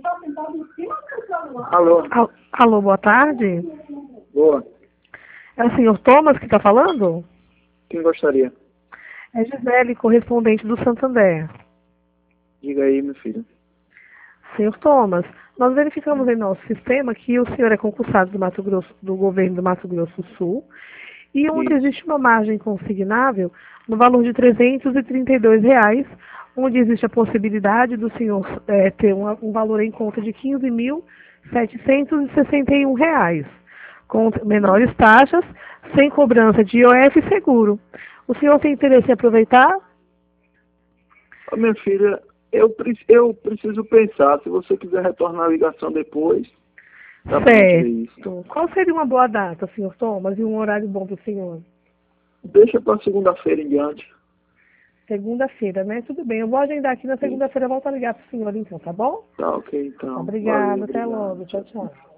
Alô? Alô, boa tarde. Boa. É o senhor Thomas que está falando? Quem gostaria? É Gisele, correspondente do Santander. Diga aí, meu filho. Senhor Thomas, nós verificamos em nosso sistema que o senhor é concursado do governo do Mato Grosso do Sul e onde Isso. existe uma margem consignável no valor de R$ 332, onde existe a possibilidade do senhor ter um valor em conta de R$ 15.761, com menores taxas, sem cobrança de IOF e seguro. O senhor tem interesse em aproveitar? Ô, minha filha, eu preciso pensar. Se você quiser retornar a ligação depois, dá pra gente ver isso. Certo. Qual seria uma boa data, senhor Thomas, e um horário bom para o senhor? Deixa para segunda-feira em diante. Segunda-feira, né? Tudo bem. Eu vou agendar aqui na Isso. segunda-feira. Volto a ligar para o senhor, então, tá bom? Tá ok, então. Valeu, Obrigada. Até obrigado. logo. Tchau, tchau.